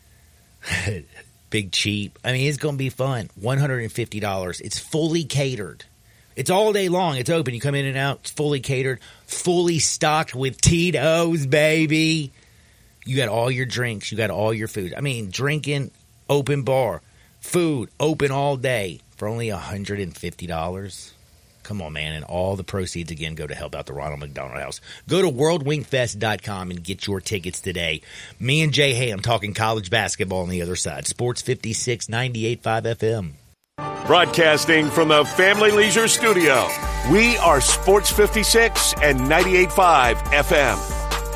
Big Cheap. I mean, it's going to be fun. $150. It's fully catered. It's all day long. It's open. You come in and out. It's fully catered, fully stocked with Tito's, baby. You got all your drinks. You got all your food. I mean, drinking, open bar, food, open all day for only $150. Come on, man. And all the proceeds, again, go to help out the Ronald McDonald House. Go to worldwingfest.com and get your tickets today. Me and Jay Ham talking college basketball on the other side. Sports 56, 98.5 FM. Broadcasting from the Family Leisure Studio, we are Sports 56 and 98.5 FM.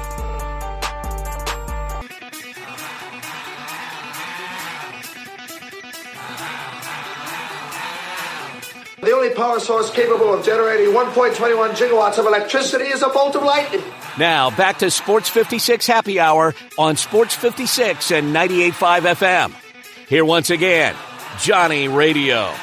The only power source capable of generating 1.21 gigawatts of electricity is a bolt of lightning. Now, back to Sports 56 Happy Hour on Sports 56 and 98.5 FM. Here once again, Johnny Radio.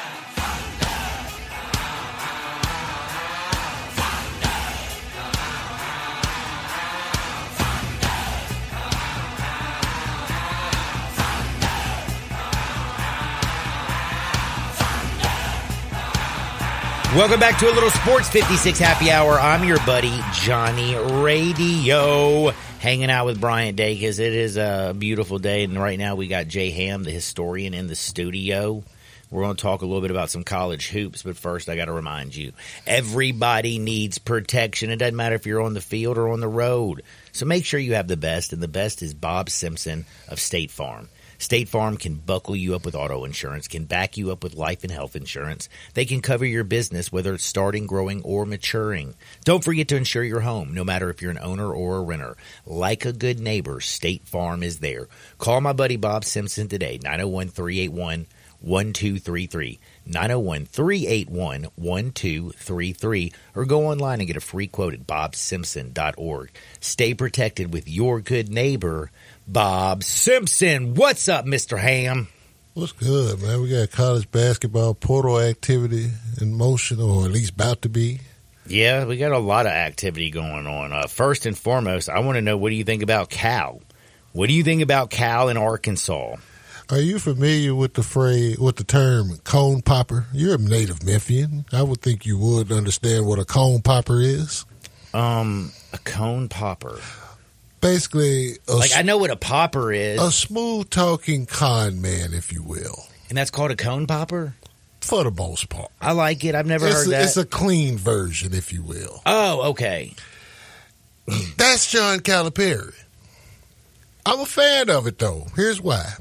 Welcome back to a little Sports 56 Happy Hour. I'm your buddy, Johnny Radio, hanging out with Bryant Dacus. It is a beautiful day, and right now we got Jay Ham, the historian, in the studio. We're going to talk a little bit about some college hoops, but first I got to remind you, everybody needs protection. It doesn't matter if you're on the field or on the road. So make sure you have the best, and the best is Bob Simpson of State Farm. State Farm can buckle you up with auto insurance, can back you up with life and health insurance. They can cover your business, whether it's starting, growing, or maturing. Don't forget to insure your home, no matter if you're an owner or a renter. Like a good neighbor, State Farm is there. Call my buddy Bob Simpson today, 901-381-1233, 901-381-1233, or go online and get a free quote at bobsimpson.org. Stay protected with your good neighbor, Bob Simpson. What's up, Mr. Ham? What's good, man? We got college basketball portal activity in motion, or at least about to be. Yeah, we got a lot of activity going on. First and foremost, I want to know, what do you think about Cal? What do you think about Cal in Arkansas? Are you familiar with the term cone popper? You're a native Memphian. I would think you would understand what a cone popper is. A cone popper. Basically, I know what a popper is. A smooth-talking con man, if you will. And that's called a cone popper? for the most part. I like it. I've never heard that. It's a clean version, if you will. Oh, okay. That's John Calipari. I'm a fan of it, though. Here's why.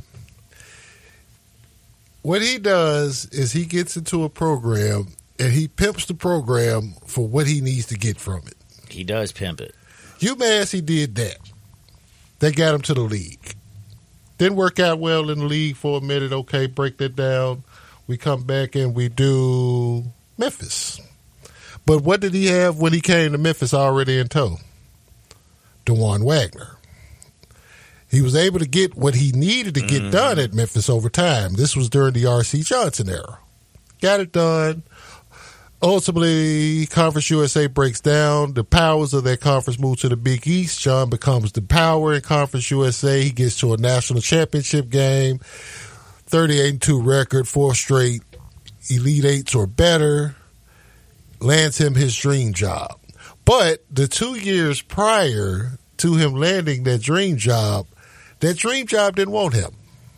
What he does is he gets into a program and he pimps the program for what he needs to get from it. He does pimp it. UMass, he did that. They got him to the league. Didn't work out well in the league for a minute. Okay, break that down. We come back and we do Memphis. But what did he have when he came to Memphis already in tow? DeJuan Wagner. He was able to get what he needed to get done at Memphis over time. This was during the R.C. Johnson era. Got it done. Ultimately, Conference USA breaks down. The powers of that conference move to the Big East. John becomes the power in Conference USA. He gets to a national championship game, 38-2 record, 4 straight Elite Eights or better, lands him his dream job. But the 2 years prior to him landing that dream job didn't want him.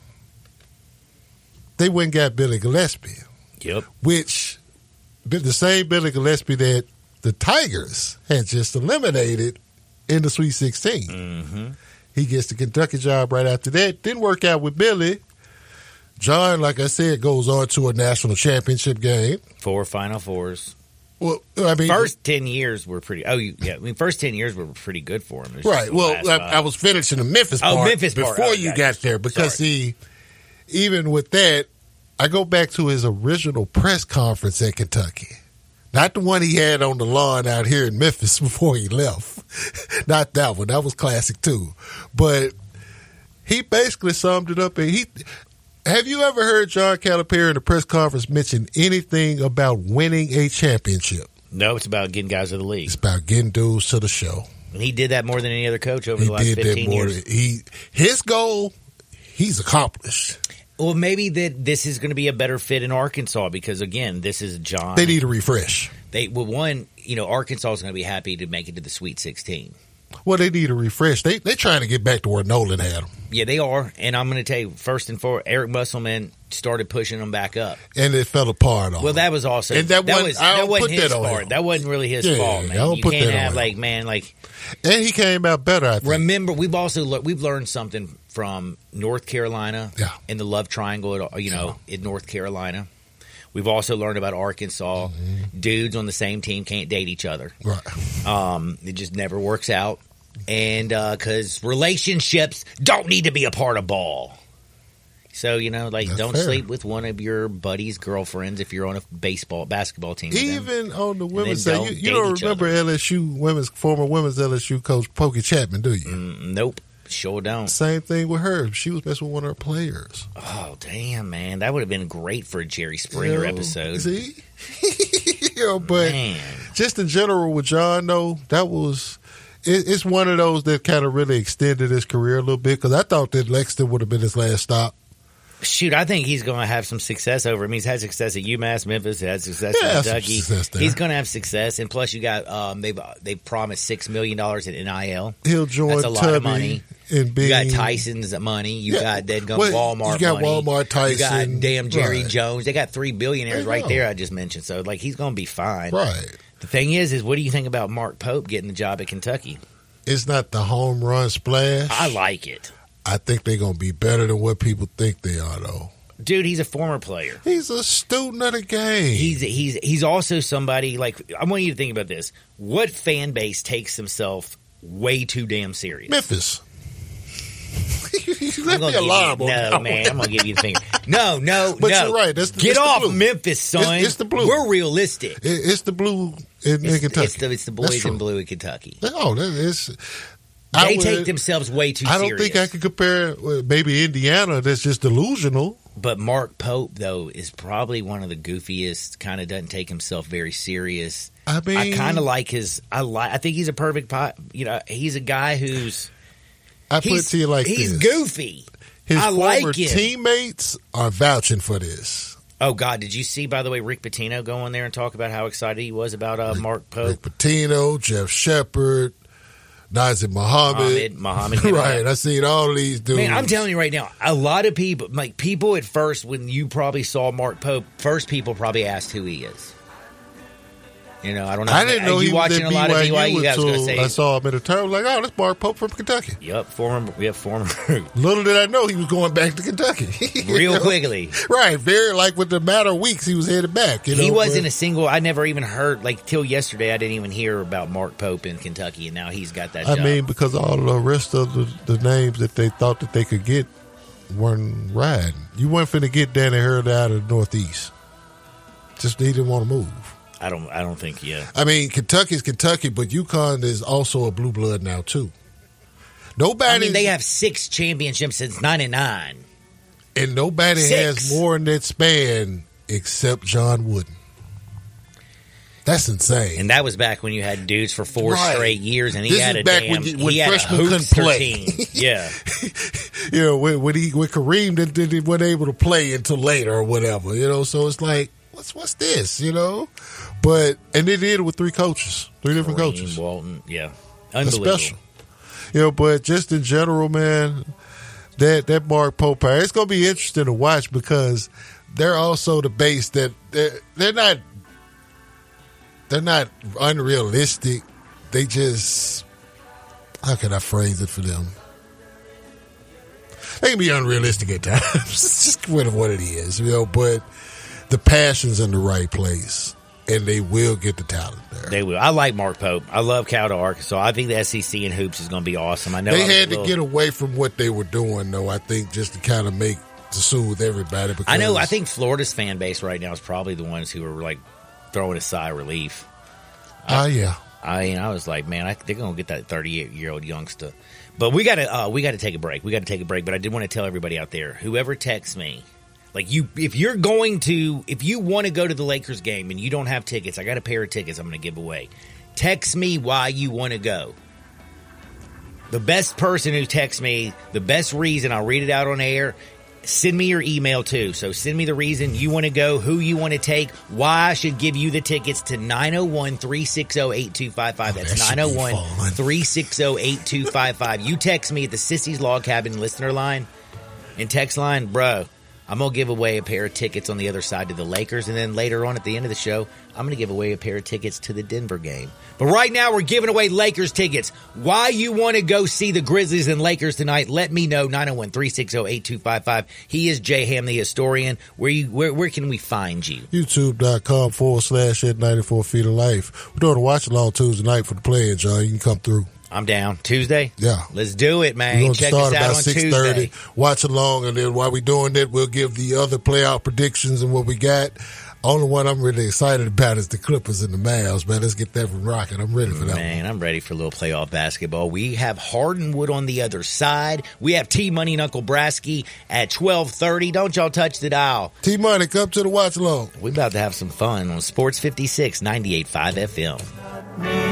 They went and got Billy Gillispie. Yep. Which, the same Billy Gillispie that the Tigers had just eliminated in the Sweet 16. Mm-hmm. He gets the Kentucky job right after that. Didn't work out with Billy. John, like I said, goes on to a national championship game. 4 Final Fours. Well, I mean, First 10 years were pretty. First 10 years were pretty good for him. Right. Well, I was finishing the Memphis part. Memphis part. Before you got there, because see, even with that, I go back to his original press conference at Kentucky. Not the one he had on the lawn out here in Memphis before he left. Not that one. That was classic too. But he basically summed it up. And have you ever heard John Calipari in the press conference mention anything about winning a championship? No, it's about getting guys to the league. It's about getting dudes to the show. And he did that more than any other coach over the last 15 years. His goal, he's accomplished. Well, maybe that this is going to be a better fit in Arkansas because, again, this is John. They need a refresh. Arkansas is going to be happy to make it to the Sweet 16. Well, they need a refresh. They're trying to get back to where Nolan had them. Yeah, they are. And I'm going to tell you, first and foremost, Eric Musselman started pushing them back up. And it fell apart on Well, that was also and that wasn't his fault. That wasn't really his fault, man. You can't have, and he came out better, I think. Remember, we've learned something from North Carolina in the love triangle, in North Carolina. We've also learned about Arkansas. Mm-hmm. Dudes on the same team can't date each other. Right. It just never works out. And because relationships don't need to be a part of ball. So, That's don't fair. sleep with one of your buddy's girlfriends if you're on a basketball team. Even on the women's then side, don't you don't date each remember former women's LSU coach Pokey Chapman, do you? Nope. Sure don't. Same thing with her. She was messing with one of her players. Oh, damn, man. That would have been great for a Jerry Springer episode. See? But man. Just in general with John, though, that was... It's one of those that kind of really extended his career a little bit because I thought that Lexington would have been his last stop. Shoot, I think he's going to have some success over him. He's had success at UMass, Memphis, he had success at Kentucky. He's going to have success, and plus you got they've promised $6 million in NIL. He'll join That's a lot of money. And being, you got Tyson's money. You got Walmart. You got money. Walmart, Tyson. You got damn Jerry right. Jones. They got 3 billionaires right there. I just mentioned. So he's going to be fine. Right. The thing is what do you think about Mark Pope getting the job at Kentucky? It's not the home run splash. I like it. I think they're going to be better than what people think they are, though. Dude, he's a former player. He's a student of the game. He's also somebody, I want you to think about this. What fan base takes himself way too damn serious? Memphis. Man, I'm going to give you the finger. No. But you're right. Get off Memphis, son. It's the blue. We're realistic. It's the blue in Kentucky. It's the boys in blue in Kentucky. Oh, that is... They take themselves way too serious. I don't think I could compare maybe Indiana that's just delusional. But Mark Pope, though, is probably one of the goofiest, kind of doesn't take himself very serious. I kind of like I think he's a perfect he's a guy who's... put it to you like he's this. Goofy. His I like him. Teammates are vouching for this. Oh, God. Did you see, by the way, Rick Pitino go in there and talk about how excited he was about Mark Pope? Rick Pitino, Jeff Shepard, Nazir Muhammad. Right. I seen all these dudes. Man, I'm telling you right now, a lot of people, like people at first, when you probably saw Mark Pope, first people probably asked who he is. You know, I don't know. I didn't know he was watching at a lot of BYU I was going to say. I saw him in a term like, oh, that's Mark Pope from Kentucky. Yep, former. Little did I know he was going back to Kentucky. Real quickly. Right. Very, like, with the matter of weeks, he was headed back. You know, he wasn't a single, I never even heard, like, till yesterday, I didn't even hear about Mark Pope in Kentucky, and now he's got that job. I mean, because all the rest of the names that they thought that they could get weren't riding. You weren't finna get Danny Hurd out of the Northeast. Just he didn't want to move. I don't think, yeah. I mean, Kentucky's Kentucky, but UConn is also a blue blood now, too. Nobody. I mean, they have 6 championships since 99. And nobody 6. has more in that span except John Wooden. That's insane. And that was back when you had dudes for 4 straight years, and he this had is a back damn, when he had freshmen a couldn't play. team. Yeah. You know, when Kareem didn't wasn't able to play until later or whatever, you know, so it's like, what's this, you know? But, and they did it with 3 coaches, 3 different Kareem, coaches. Walton, yeah. That's Unbelievable. special. You know, but just in general, man, that Mark Pope, it's going to be interesting to watch because they're also the base that they're not unrealistic. They just, how can I phrase it for them? They can be unrealistic at times. It's just what it is, you know, but the passion's in the right place. And they will get the talent there. They will. I like Mark Pope. I love Cal to Arkansas. I think the SEC and hoops is going to be awesome. I know they had to get away from what they were doing, though. I think just to kind of to soothe everybody. Because I know. I think Florida's fan base right now is probably the ones who are like throwing a sigh of relief. Yeah. I was like, man, they're going to get that 38-year-old youngster. But we got to take a break. But I did want to tell everybody out there, whoever texts me. Like if you want to go to the Lakers game and you don't have tickets, I got a pair of tickets I'm going to give away. Text me why you want to go. The best person who texts me, the best reason, I'll read it out on air. Send me your email too. So send me the reason you want to go, who you want to take, why I should give you the tickets to 901-360-8255. That's 901-360-8255. You text me at the Sissy's Log Cabin listener line and text line, bro. I'm going to give away a pair of tickets on the other side to the Lakers, and then later on at the end of the show, I'm going to give away a pair of tickets to the Denver game. But right now, we're giving away Lakers tickets. Why you want to go see the Grizzlies and Lakers tonight, let me know, 901-360-8255. He is Jay Ham, the historian. Where can we find you? YouTube.com/at94 Feet of Life. We're doing a watch-along Tuesday night for the players, John. You can come through. I'm down. Tuesday? Yeah. Let's do it, man. We're going to Check start us out about on 6:30. Tuesday. Watch along, and then while we're doing that, we'll give the other playout predictions and what we got. Only one I'm really excited about is the Clippers and the Mavs, man. Let's get that from rocking. I'm ready for that. Man, I'm ready for a little playoff basketball. We have Hardenwood on the other side. We have T-Money and Uncle Brasky at 12:30. Don't y'all touch the dial. T-Money, come to the watch along. We're about to have some fun on Sports 56, 98.5 FM.